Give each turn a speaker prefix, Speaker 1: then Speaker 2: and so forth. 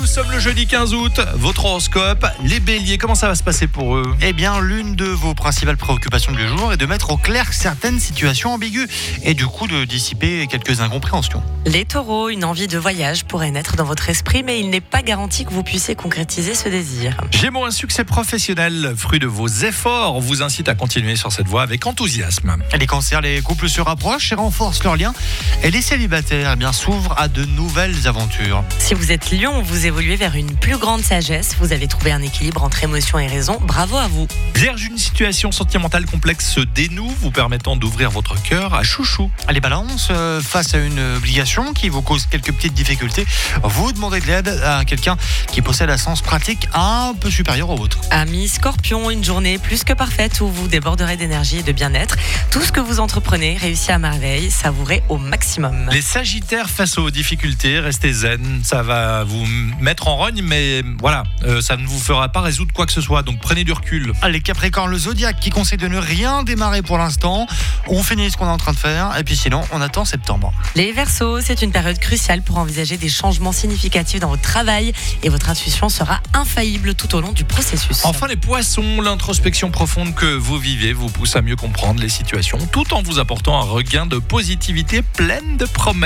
Speaker 1: sommes le jeudi 15 août. Votre horoscope, les béliers, comment ça va se passer pour eux ?
Speaker 2: Eh bien, l'une de vos principales préoccupations du jour est de mettre au clair certaines situations ambiguës et du coup de dissiper quelques incompréhensions.
Speaker 3: Les taureaux, une envie de voyage pourrait naître dans votre esprit, mais il n'est pas garanti que vous puissiez concrétiser ce désir.
Speaker 1: Gémeaux, un succès professionnel, fruit de vos efforts, vous incite à continuer sur cette voie avec enthousiasme.
Speaker 2: Les cancers, les couples se rapprochent et renforcent leurs liens. Et les célibataires, s'ouvrent à de nouvelles aventures.
Speaker 3: Si vous êtes lion, vous évoluez vers une plus grande sagesse. Vous avez trouvé un équilibre entre émotion et raison. Bravo à vous.
Speaker 1: Vierge, une situation sentimentale complexe se dénoue, vous permettant d'ouvrir votre cœur à chouchou.
Speaker 2: Les balances, face à une obligation qui vous cause quelques petites difficultés, vous demandez de l'aide à quelqu'un qui possède un sens pratique un peu supérieur au vôtre.
Speaker 3: Amis scorpion, une journée plus que parfaite où vous déborderez d'énergie et de bien-être. Tout ce que vous entreprenez réussit à merveille, savourez au maximum.
Speaker 1: Les sagittaires, face aux difficultés, restez zen, ça va vous mettre en rogne, mais voilà, ça ne vous fera pas résoudre quoi que ce soit, donc prenez du recul.
Speaker 2: Les capricornes, le zodiaque qui conseille de ne rien démarrer pour l'instant. On finit ce qu'on est en train de faire et puis sinon on attend septembre.
Speaker 3: Les verseaux, c'est une période cruciale pour envisager des changements significatifs dans votre travail et votre intuition sera infaillible tout au long du processus.
Speaker 1: Enfin les poissons, l'introspection profonde que vous vivez vous pousse à mieux comprendre les situations tout en vous apportant un regain de positivité pleine de promesses.